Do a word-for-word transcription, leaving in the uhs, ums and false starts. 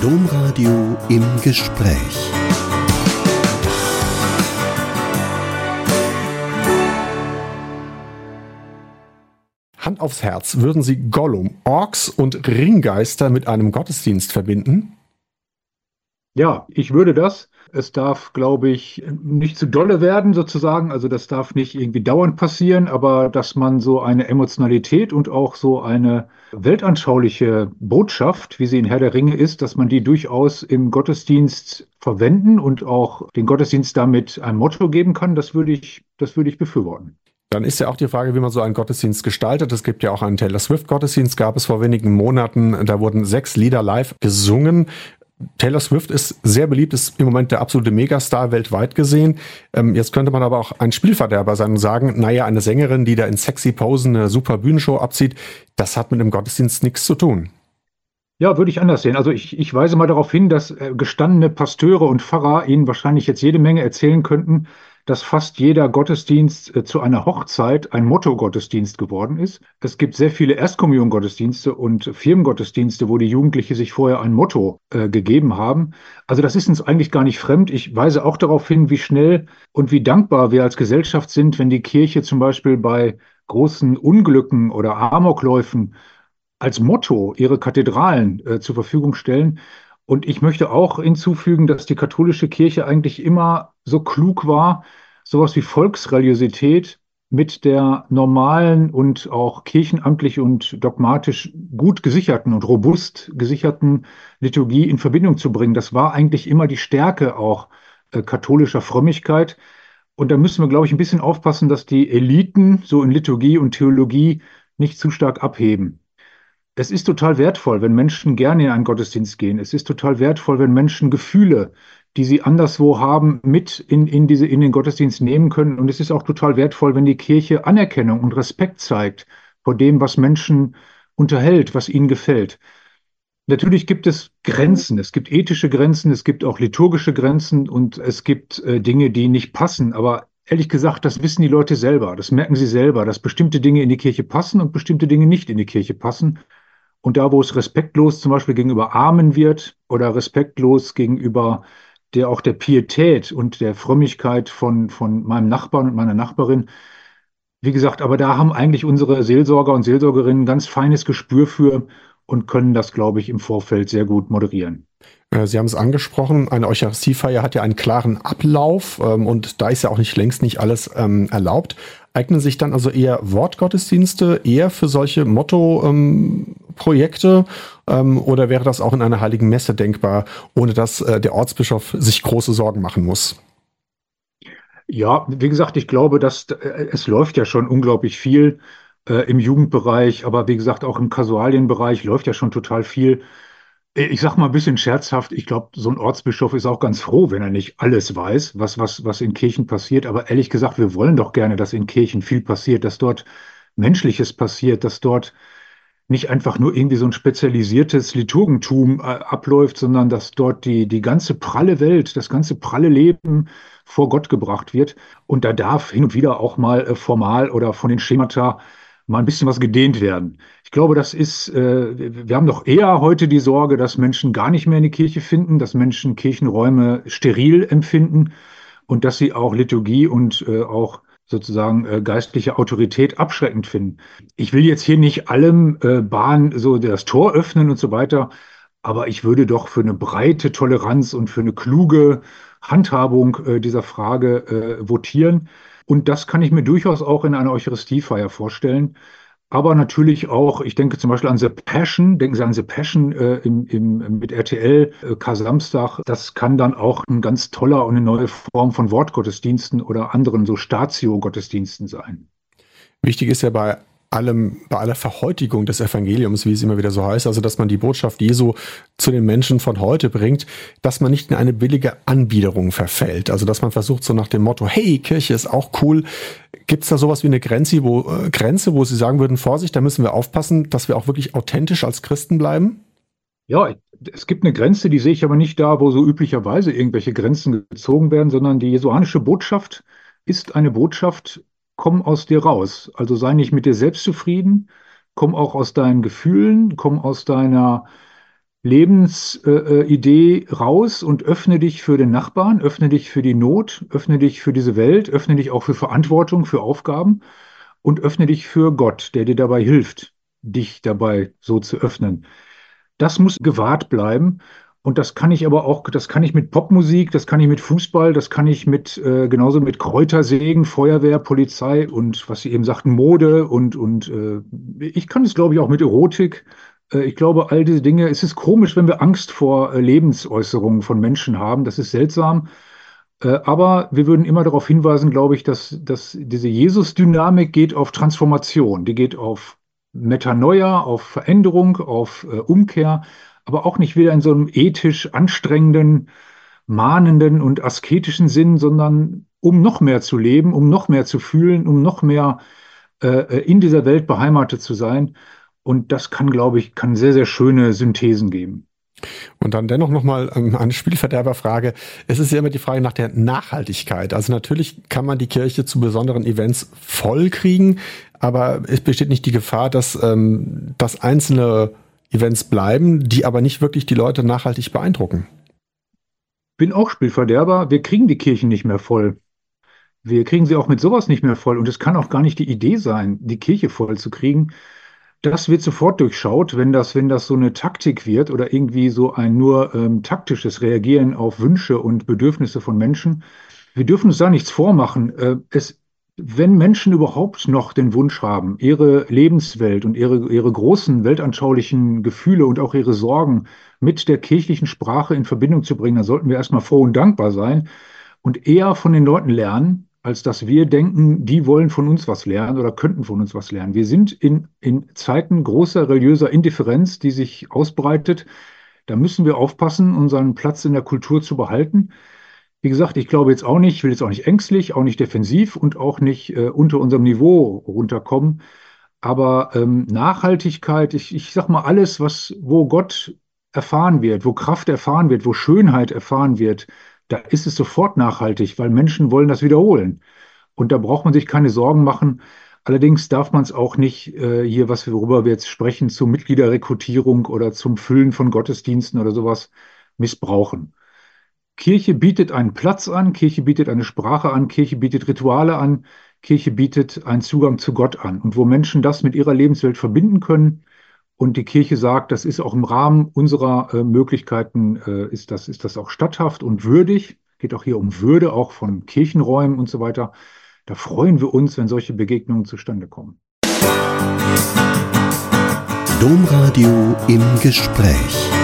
Domradio im Gespräch. Hand aufs Herz, würden Sie Gollum, Orks und Ringgeister mit einem Gottesdienst verbinden? Ja, ich würde das. Es darf, glaube ich, nicht zu dolle werden, sozusagen. Also das darf nicht irgendwie dauernd passieren, aber dass man so eine Emotionalität und auch so eine weltanschauliche Botschaft, wie sie in Herr der Ringe ist, dass man die durchaus im Gottesdienst verwenden und auch den Gottesdienst damit ein Motto geben kann, das würde ich, das würde ich befürworten. Dann ist ja auch die Frage, wie man so einen Gottesdienst gestaltet. Es gibt ja auch einen Taylor Swift-Gottesdienst, gab es vor wenigen Monaten. Da wurden sechs Lieder live gesungen. Taylor Swift ist sehr beliebt, ist im Moment der absolute Megastar weltweit gesehen. Ähm, jetzt könnte man aber auch ein Spielverderber sein und sagen, naja, eine Sängerin, die da in sexy Posen eine super Bühnenshow abzieht, das hat mit dem Gottesdienst nichts zu tun. Ja, würde ich anders sehen. Also ich, ich weise mal darauf hin, dass äh, gestandene Pasteure und Pfarrer Ihnen wahrscheinlich jetzt jede Menge erzählen könnten, dass fast jeder Gottesdienst äh, zu einer Hochzeit ein Motto-Gottesdienst geworden ist. Es gibt sehr viele Erstkommunion-Gottesdienste und Firmengottesdienste, wo die Jugendliche sich vorher ein Motto äh, gegeben haben. Also das ist uns eigentlich gar nicht fremd. Ich weise auch darauf hin, wie schnell und wie dankbar wir als Gesellschaft sind, wenn die Kirche zum Beispiel bei großen Unglücken oder Amokläufen als Motto ihre Kathedralen äh, zur Verfügung stellen. Und ich möchte auch hinzufügen, dass die katholische Kirche eigentlich immer so klug war, sowas wie Volksreligiosität mit der normalen und auch kirchenamtlich und dogmatisch gut gesicherten und robust gesicherten Liturgie in Verbindung zu bringen. Das war eigentlich immer die Stärke auch äh, katholischer Frömmigkeit. Und da müssen wir, glaube ich, ein bisschen aufpassen, dass die Eliten so in Liturgie und Theologie nicht zu stark abheben. Es ist total wertvoll, wenn Menschen gerne in einen Gottesdienst gehen. Es ist total wertvoll, wenn Menschen Gefühle, die sie anderswo haben, mit in, in diese, in den Gottesdienst nehmen können. Und es ist auch total wertvoll, wenn die Kirche Anerkennung und Respekt zeigt vor dem, was Menschen unterhält, was ihnen gefällt. Natürlich gibt es Grenzen. Es gibt ethische Grenzen, es gibt auch liturgische Grenzen und es gibt äh, Dinge, die nicht passen. Aber ehrlich gesagt, das wissen die Leute selber. Das merken sie selber, dass bestimmte Dinge in die Kirche passen und bestimmte Dinge nicht in die Kirche passen. Und da, wo es respektlos zum Beispiel gegenüber Armen wird oder respektlos gegenüber der auch der Pietät und der Frömmigkeit von, von meinem Nachbarn und meiner Nachbarin, wie gesagt, aber da haben eigentlich unsere Seelsorger und Seelsorgerinnen ein ganz feines Gespür für und können das, glaube ich, im Vorfeld sehr gut moderieren. Äh, Sie haben es angesprochen, eine Eucharistiefeier hat ja einen klaren Ablauf ähm, und da ist ja auch nicht längst nicht alles ähm, erlaubt. Eignen sich dann also eher Wortgottesdienste, eher für solche Motto-Projekte ähm, ähm, oder wäre das auch in einer heiligen Messe denkbar, ohne dass äh, der Ortsbischof sich große Sorgen machen muss? Ja, wie gesagt, ich glaube, dass äh, es läuft ja schon unglaublich viel äh, im Jugendbereich, aber wie gesagt, auch im Kasualienbereich läuft ja schon total viel. Ich sag mal ein bisschen scherzhaft, ich glaube, so ein Ortsbischof ist auch ganz froh, wenn er nicht alles weiß, was, was, was in Kirchen passiert. Aber ehrlich gesagt, wir wollen doch gerne, dass in Kirchen viel passiert, dass dort Menschliches passiert, dass dort nicht einfach nur irgendwie so ein spezialisiertes Liturgentum äh, abläuft, sondern dass dort die, die ganze pralle Welt, das ganze pralle Leben vor Gott gebracht wird. Und da darf hin und wieder auch mal äh, formal oder von den Schemata mal ein bisschen was gedehnt werden. Ich glaube, das ist, äh, wir wir haben doch eher heute die Sorge, dass Menschen gar nicht mehr in die Kirche finden, dass Menschen Kirchenräume steril empfinden und dass sie auch Liturgie und äh, auch sozusagen äh, geistliche Autorität abschreckend finden. Ich will jetzt hier nicht allem äh, Bahn so das Tor öffnen und so weiter, aber ich würde doch für eine breite Toleranz und für eine kluge Handhabung äh, dieser Frage äh, votieren. Und das kann ich mir durchaus auch in einer Eucharistiefeier vorstellen. Aber natürlich auch, ich denke zum Beispiel an The Passion, denken Sie an The Passion äh, im, im, mit R T L, äh, Kar-Samstag. Das kann dann auch ein ganz toller und eine neue Form von Wortgottesdiensten oder anderen so Statio-Gottesdiensten sein. Wichtig ist ja bei allem, bei aller Verhäutigung des Evangeliums, wie es immer wieder so heißt, also dass man die Botschaft Jesu zu den Menschen von heute bringt, dass man nicht in eine billige Anbiederung verfällt. Also dass man versucht so nach dem Motto, hey, Kirche ist auch cool. Gibt es da sowas wie eine Grenze, wo, äh, Grenze, wo Sie sagen würden, Vorsicht, da müssen wir aufpassen, dass wir auch wirklich authentisch als Christen bleiben? Ja, es gibt eine Grenze, die sehe ich aber nicht da, wo so üblicherweise irgendwelche Grenzen gezogen werden, sondern die jesuanische Botschaft ist eine Botschaft, komm aus dir raus. Also sei nicht mit dir selbst zufrieden, komm auch aus deinen Gefühlen, komm aus deiner Lebensidee raus und öffne dich für den Nachbarn, öffne dich für die Not, öffne dich für diese Welt, öffne dich auch für Verantwortung, für Aufgaben und öffne dich für Gott, der dir dabei hilft, dich dabei so zu öffnen. Das muss gewahrt bleiben. Und das kann ich aber auch, das kann ich mit Popmusik, das kann ich mit Fußball, das kann ich mit, äh, genauso mit Kräutersägen, Feuerwehr, Polizei und was Sie eben sagten, Mode und, und äh, ich kann es, glaube ich, auch mit Erotik. Äh, ich glaube, all diese Dinge, es ist komisch, wenn wir Angst vor äh, Lebensäußerungen von Menschen haben. Das ist seltsam. Äh, aber wir würden immer darauf hinweisen, glaube ich, dass, dass diese Jesus-Dynamik geht auf Transformation, die geht auf Metanoia, auf Veränderung, auf äh, Umkehr, aber auch nicht wieder in so einem ethisch anstrengenden, mahnenden und asketischen Sinn, sondern um noch mehr zu leben, um noch mehr zu fühlen, um noch mehr äh, in dieser Welt beheimatet zu sein. Und das kann, glaube ich, kann sehr, sehr schöne Synthesen geben. Und dann dennoch nochmal ähm, eine Spielverderberfrage. Es ist ja immer die Frage nach der Nachhaltigkeit. Also natürlich kann man die Kirche zu besonderen Events voll kriegen, aber es besteht nicht die Gefahr, dass, ähm, dass einzelne Events bleiben, die aber nicht wirklich die Leute nachhaltig beeindrucken. Bin auch Spielverderber. Wir kriegen die Kirchen nicht mehr voll. Wir kriegen sie auch mit sowas nicht mehr voll. Und es kann auch gar nicht die Idee sein, die Kirche voll zu kriegen. Das wird sofort durchschaut, wenn das, wenn das so eine Taktik wird oder irgendwie so ein nur ähm, taktisches Reagieren auf Wünsche und Bedürfnisse von Menschen. Wir dürfen uns da nichts vormachen. Äh, es, wenn Menschen überhaupt noch den Wunsch haben, ihre Lebenswelt und ihre, ihre großen weltanschaulichen Gefühle und auch ihre Sorgen mit der kirchlichen Sprache in Verbindung zu bringen, dann sollten wir erstmal froh und dankbar sein und eher von den Leuten lernen, als dass wir denken, die wollen von uns was lernen oder könnten von uns was lernen. Wir sind in, in Zeiten großer religiöser Indifferenz, die sich ausbreitet. Da müssen wir aufpassen, unseren Platz in der Kultur zu behalten. Wie gesagt, ich glaube jetzt auch nicht, ich will jetzt auch nicht ängstlich, auch nicht defensiv und auch nicht äh, unter unserem Niveau runterkommen. Aber ähm, Nachhaltigkeit, ich, ich sag mal, alles, was, wo Gott erfahren wird, wo Kraft erfahren wird, wo Schönheit erfahren wird, da ist es sofort nachhaltig, weil Menschen wollen das wiederholen. Und da braucht man sich keine Sorgen machen. Allerdings darf man es auch nicht äh, hier, was wir, worüber wir jetzt sprechen, zur Mitgliederrekrutierung oder zum Füllen von Gottesdiensten oder sowas missbrauchen. Kirche bietet einen Platz an, Kirche bietet eine Sprache an, Kirche bietet Rituale an, Kirche bietet einen Zugang zu Gott an. Und wo Menschen das mit ihrer Lebenswelt verbinden können, und die Kirche sagt, das ist auch im Rahmen unserer äh, Möglichkeiten, äh, ist das, ist das auch statthaft und würdig. Geht auch hier um Würde, auch von Kirchenräumen und so weiter. Da freuen wir uns, wenn solche Begegnungen zustande kommen. Domradio im Gespräch.